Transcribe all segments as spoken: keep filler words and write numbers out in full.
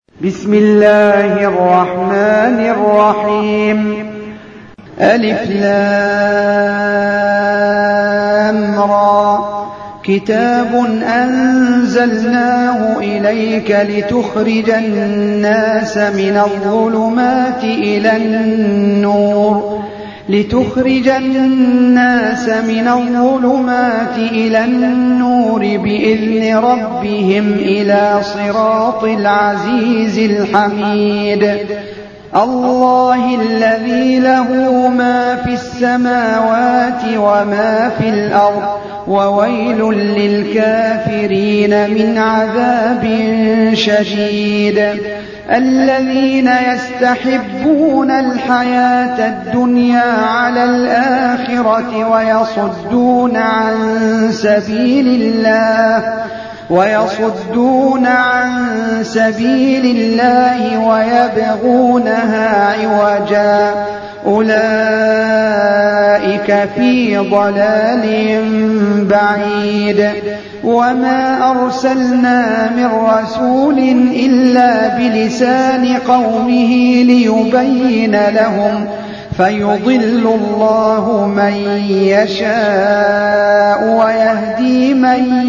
بسم الله الرحمن الرحيم. ألف لام را كتاب أنزلناه إليك لتخرج الناس من الظلمات إلى النور لتخرج الناس من الظلمات إلى النور بإذن ربهم إلى صراط العزيز الحميد. الله الذي له ما في السماوات وما في الأرض وويل للكافرين من عذاب شديد. الذين يستحبون الحياة الدنيا على الآخرة ويصدون عن سبيل الله ويصدون عن سبيل الله ويبغونها عوجا أولئك في ضلال بعيد. وما أرسلنا من رسول إلا بلسان قومه ليبين لهم فيضل الله من يشاء ويهدي من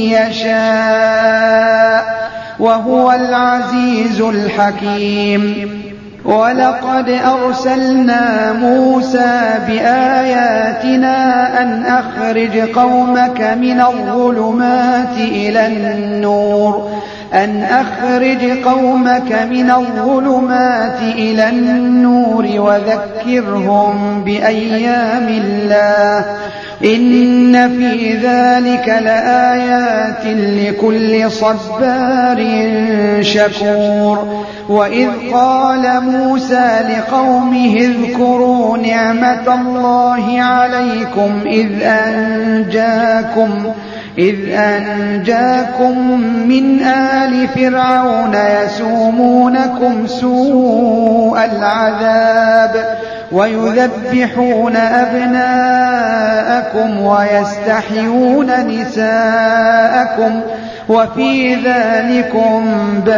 يشاء وهو العزيز الحكيم. ولقد أرسلنا موسى بآياتنا أن أخرج قومك من الظلمات إلى النور أن أخرج قومك من الظلمات إلى النور وذكرهم بأيام الله إن في ذلك لآيات لكل صبار شكور. وإذ قال موسى لقومه اذكروا نعمة الله عليكم إذ أنجاكم إذ أنجاكم من آل فرعون يسومونكم سوء العذاب ويذبحون أبناءكم ويستحيون نساءكم وفي ذلكم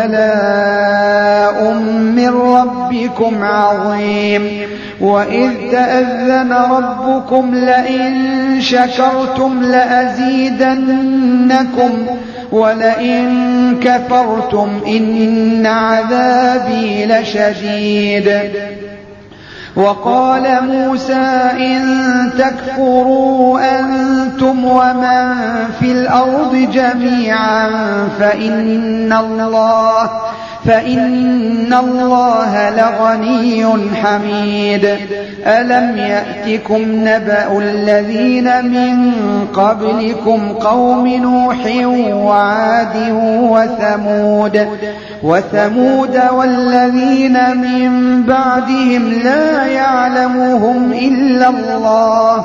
بلاء من ربكم عظيم. وإذ تأذن ربكم لئن شكرتم لأزيدنكم ولئن كفرتم إن عذابي لشديد. وقال موسى إن تكفروا أنتم ومن في الأرض جميعا فإن الله فإن الله لغني حميد. ألم يأتكم نبأ الذين من قبلكم قوم نوح وعاد وثمود وثمود والذين من بعدهم لا يعلمهم إلا الله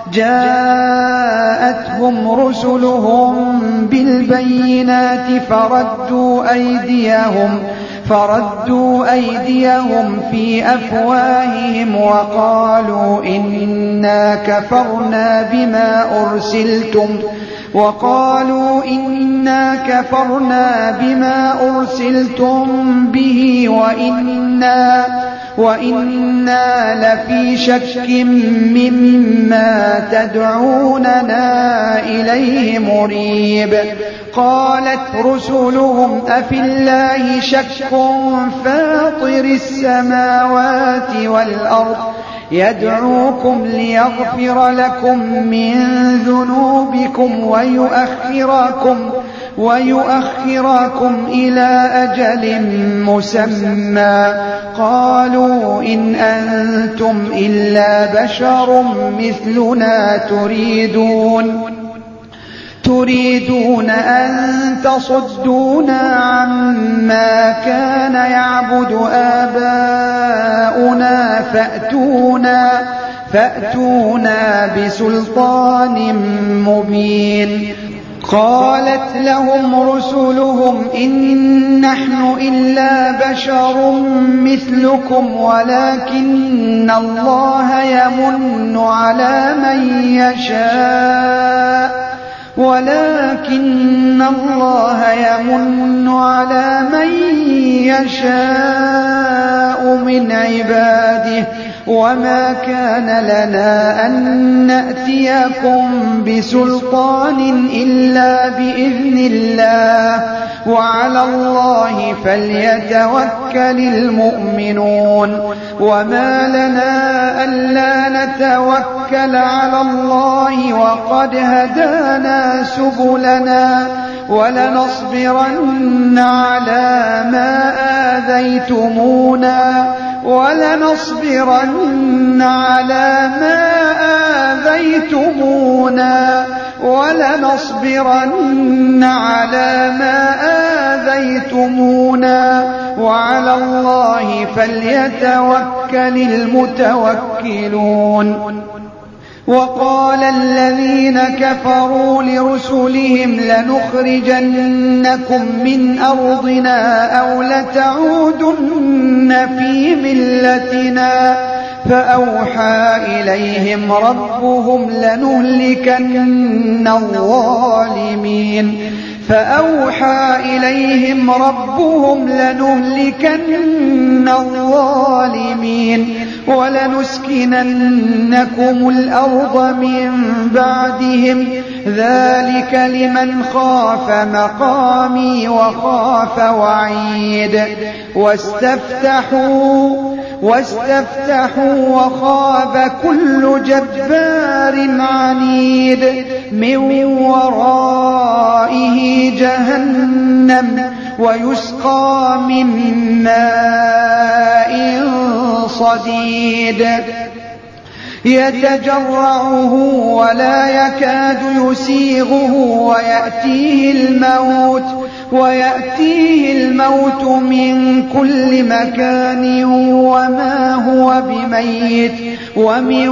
جاءتهم رسلهم بالبينات فردوا أيديهم فردوا أيديهم في أفواههم وقالوا إنا كفرنا بما أرسلتم وقالوا إنا كفرنا بما أرسلتم به وإنا وإنا لفي شك مما تدعوننا إليه مريب. قالت رسلهم أفي الله شك فاطر السماوات والأرض يدعوكم ليغفر لكم من ذنوبكم ويؤخركم ويؤخركم إلى أجل مسمى قالوا إن أنتم إلا بشر مثلنا تريدون تريدون أن تصدونا عما كان يعبد آباؤنا فأتونا فأتونا بسلطان مبين. قالت لهم رسلهم إن نحن إلا بشر مثلكم ولكن الله يمن على من يشاء ولكن الله يمن على من يشاء من عباده وما كان لنا أن نأتيكم بسلطان إلا بإذن الله وعلى الله فليتوكل المؤمنون وما لنا ألا نتوكل على الله وقد هدانا سبلنا ولنصبرن على ما آذيتمونا ولنصبرن على ما آذيتمونا ولنصبرن على ما آذيتمونا وعلى الله فليتوكل المتوكلون. وقال الذين كفروا لرسلهم لنخرجنكم من أرضنا أو لتعودن في ملتنا فأوحى إليهم ربهم لنهلكن الظالمين فأوحى إليهم ربهم لنهلكن الظالمين ولنسكننكم الأرض من بعدهم ذلك لمن خاف مقامي وخاف وعيد واستفتحوا واستفتحوا وخاب كل جبار عنيد من ورائه جهنم ويسقى من ماء صديد يتجرعه ولا يكاد يسيغه ويأتيه الموت ويأتيه الموت من كل مكان وما هو بميت ومن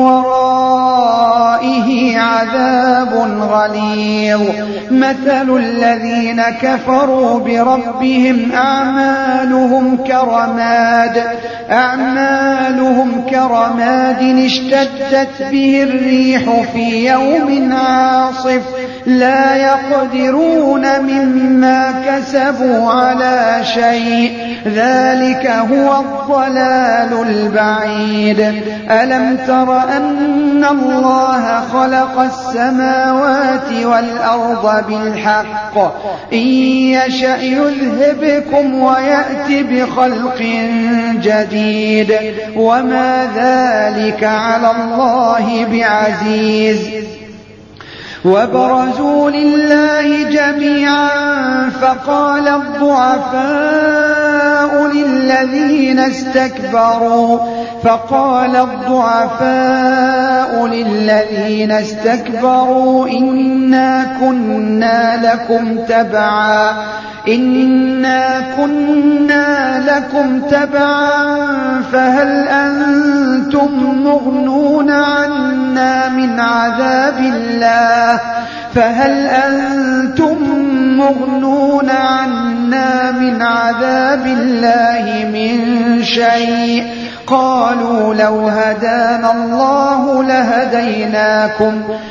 ورائه عذاب غليظ. مثل الذين كفروا بربهم أعمالهم كرماد أعمالهم كرماد اشتدت به الريح في يوم عاصف لا يقدرون مما كسبوا على شيء ذلك هو الضلال البعيد. ألم تر أن الله خلق السماوات والأرض بالحق إن يشأ يذهبكم ويأتي بخلق جديد وما ذلك على الله بعزيز. وبرزوا لله جميعا فقال الضعفاء للذين استكبروا فقال الضعفاء للذين استكبروا إنا كنا لكم تبعا إنا كنا لكم تبعا فهل أنتم مغنون عنا من عذاب الله فهل أنتم مغنون عنا من عذاب الله من شيء قالوا لو هدانا الله لهديناكم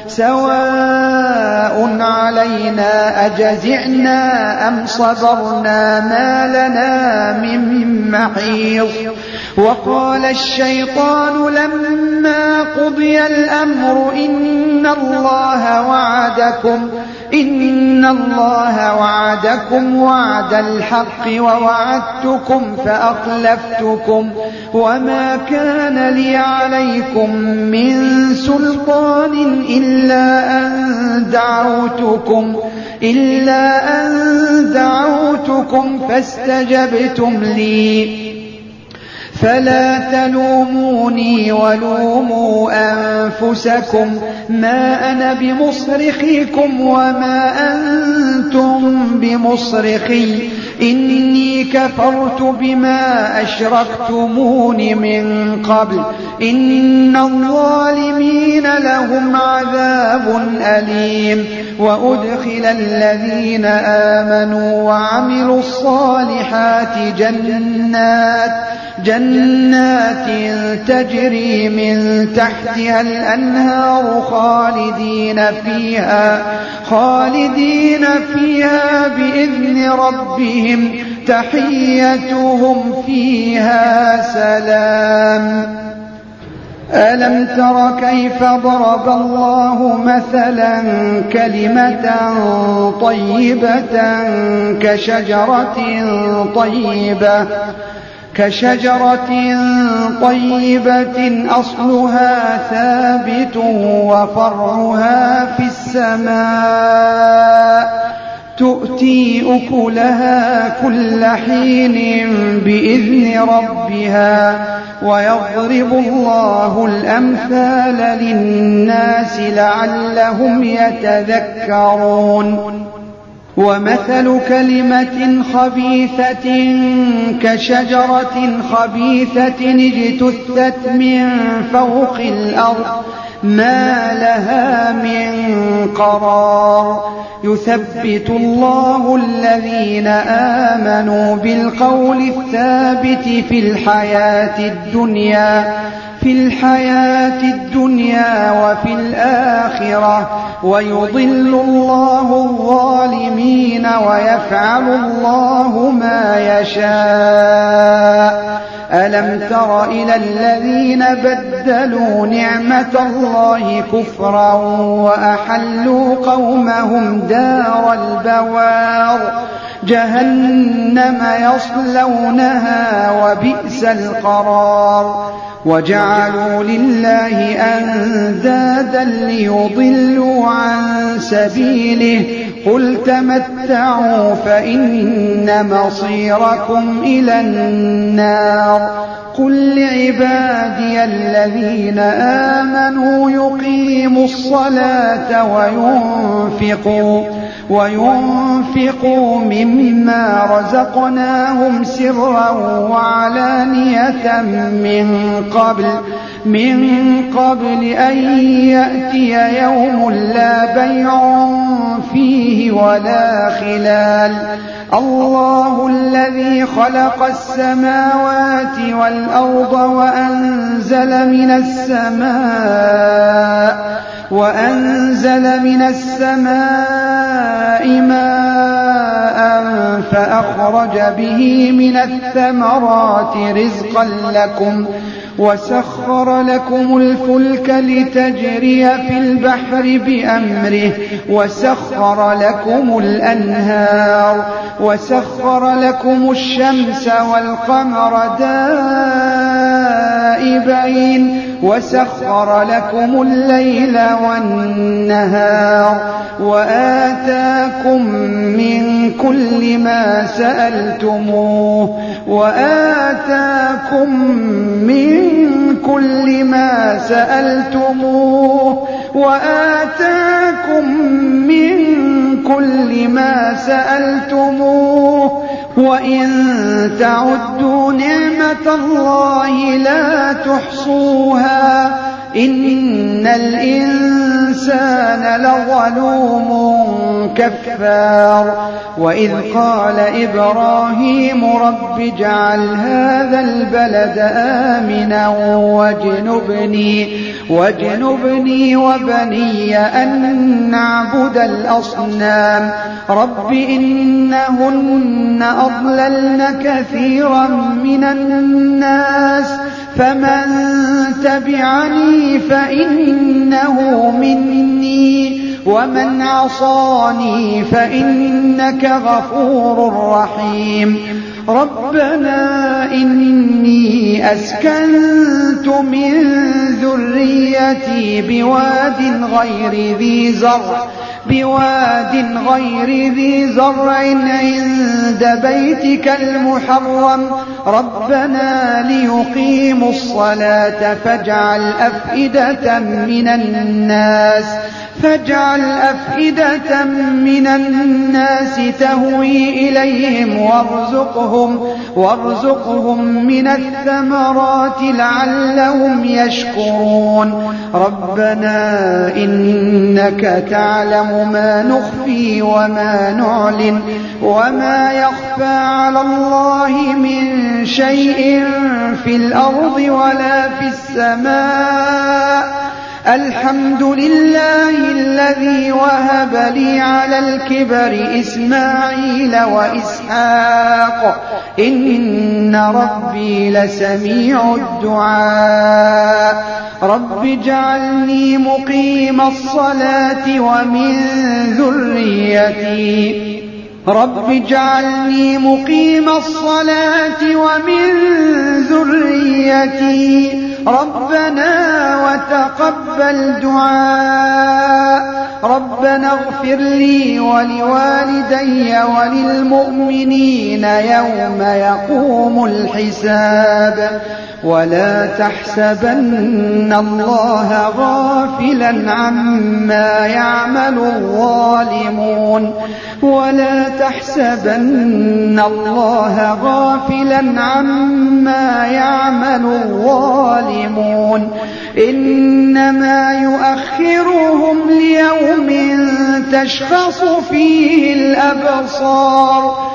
سواء علينا أجزعنا أم صبرنا ما لنا من محيص. وقال الشيطان لما قضي الأمر إن الله وعدكم إن الله وعدكم وعد الحق ووعدتكم فأخلفتكم وما كان لي عليكم من سلطان إلا أن دعوتكم إلا أن دعوتكم فاستجبتم لي فلا تلوموني ولوموا أنفسكم ما أنا بمصرخكم وما أنتم بمصرخي إني كفرت بما أشركتمون من قبل إن الظالمين لهم عذاب أليم. وأدخل الذين آمنوا وعملوا الصالحات جنات جنات تجري من تحتها الأنهار خالدين فيها خالدين فيها بإذن ربهم تحيتهم فيها سلام. ألم تر كيف ضرب الله مثلا كلمة طيبة كشجرة طيبة كشجرة طيبة أصلها ثابت وفرعها في السماء تؤتي أكلها كل حين بإذن ربها ويضرب الله الأمثال للناس لعلهم يتذكرون. ومثل كلمة خبيثة كشجرة خبيثة اجتثت من فوق الأرض ما لها من قرار يثبت الله الذين آمنوا بالقول الثابت في الحياة الدنيا في الحياة الدنيا وفي الآخرة ويضل الله الظالمين ويفعل الله ما يشاء. ألم تر إلى الذين بدلوا نعمة الله كفرا وأحلوا قومهم دار البوار جهنم يصلونها وبئس القرار. وجعلوا لله أندادا ليضلوا عن سبيله قل تمتعوا فإن مصيركم إلى النار. قل لعبادي الذين آمنوا يقيموا الصلاة وينفقوا وينفقوا مما رزقناهم سرا وعلانية من قبل من قبل أن يأتي يوم لا بيع فيه ولا خلال. الله الذي خلق السماوات والأرض وأنزل من السماء وأنزل من السماء ماء فأخرج به من الثمرات رزقا لكم وسخر لكم الفلك لتجري في البحر بأمره وسخر لكم الأنهار وسخر لكم الشمس والقمر دائبين وسخر لكم الليل والنهار وآتاكم من كل ما سألتموه وآتاكم من كل ما سألتموه وآتاكم من كل ما سألتموه وإن تعدوا نعمة الله لا تحصوها إن الإنسان لظلوم كفار. وإذ قال إبراهيم رب اجعل هذا البلد آمنا واجنبني واجنبني وبني أن نعبد الأصنام رب إنهن أضللن كثيرا من الناس فمن تبعني فإنه مني ومن عصاني فإنك غفور رحيم. ربنا إني أسكنت من ذريتي بواد غير ذي زرع بواد غير ذي زرع عند بيتك المحرم ربنا ليقيموا الصلاة فاجعل أفئدة من الناس فاجعل أفئدة من الناس تهوي إليهم وارزقهم, وارزقهم من الثمرات لعلهم يشكرون ربنا إنك تعلم ما نخفي وما نعلن وما يخفى على الله من شيء في الأرض ولا في السماء الحمد لله الذي وهب لي على الكبر إسماعيل وإسحاق إن ربي لسميع الدعاء رب اجعلني مقيم الصلاة ومن ذريتي رب اجعلني مقيم الصلاة ومن ذريتي ربنا وتقبل دعاء ربنا اغفر لي ولوالدي وللمؤمنين يوم يقوم الحساب ولا تحسبن الله غافلا عما يعمل الظالمون ولا تحسبن الله غافلا عما يعمل الظالمون إنما يؤخرهم ليوم تشخص فيه الأبصار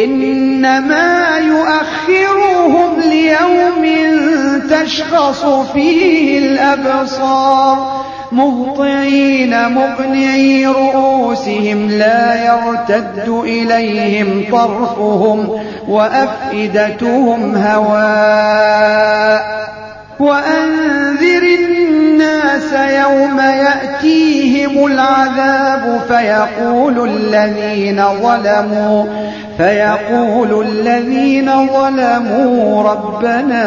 إنما يؤخرهم ليوم تشخص فيه الأبصار مهطعين مقنعي رؤوسهم لا يرتد إليهم طرفهم وأفئدتهم هواء وأنذر الناس يوم يأتيهم العذاب فيقول الذين ظلموا فيقول الذين ظلموا ربنا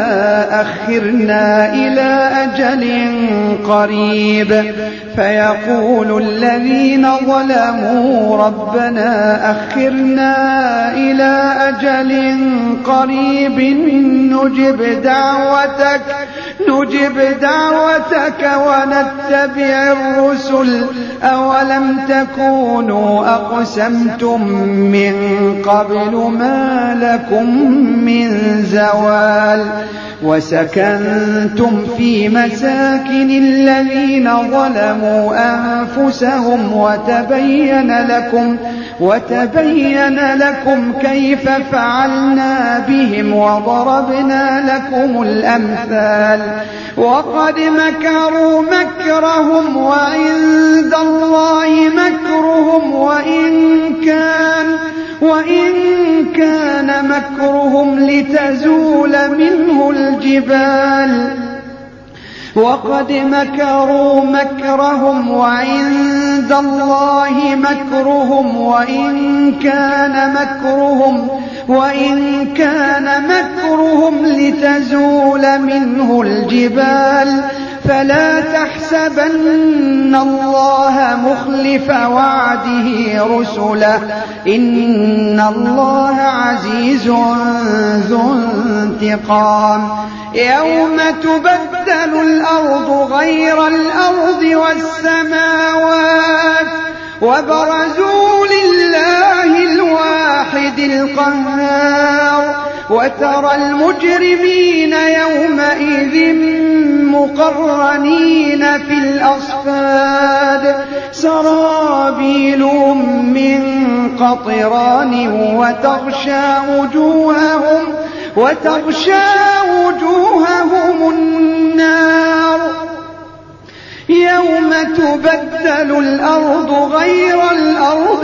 أخرنا إلى أجل قريب فيقول الذين ظلموا ربنا أخرنا إلى أجل قريب نجب دعوتك نجب دعوتك ونتبع الرسل أولم تكونوا أقسمتم من قبل ما لكم من زوال وسكنتم في مساكن الذين ظلموا أنفسهم وتبين لكم وتبين لكم كيف فعلنا بهم وضربنا لكم الأمثال وقد مكروا مكرهم وعند الله مكرهم وإن كان وإن كان مكرهم لتزول منه الجبال وقد مكروا مكرهم وعند الله مكرهم وإن كان مكرهم وإن كان مكرهم لتزول منه الجبال فلا تحسبن الله مخلف وعده رسله إن الله عزيز ذو انتقام يوم تبدل الأرض غير الأرض والسماوات وبرزوا لله الواحد القهار وترى المجرمين يومئذ مقرنين في الأصفاد سرابيلهم من قطران وتغشى وجوههم وتغشى وجوههم النار يوم تبدل الأرض غير الأرض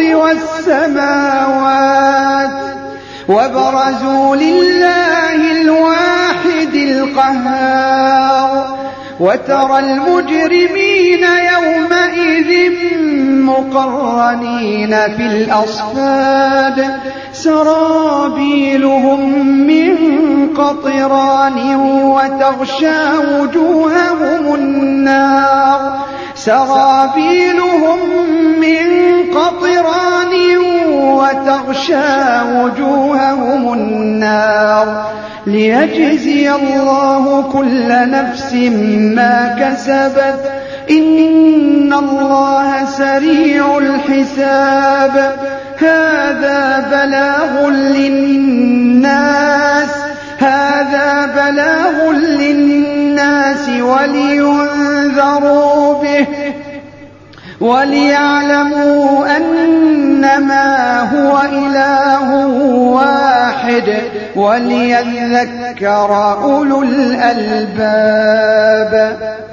والسماوات وبرزوا لله الواحد القهار وترى المجرمين يومئذ مقرنين في الأصفاد سرابيلهم من قطران وتغشى وجوههم النار سرابيلهم من قطران وتغشى وجوههم النار ليجزي الله كل نفس ما كسبت إن الله سريع الحساب. هذا بلاغ للناس هذا بلاغ للناس ولينذروا به وليعلموا أنما هو إله واحد وليذكر أولو الألباب.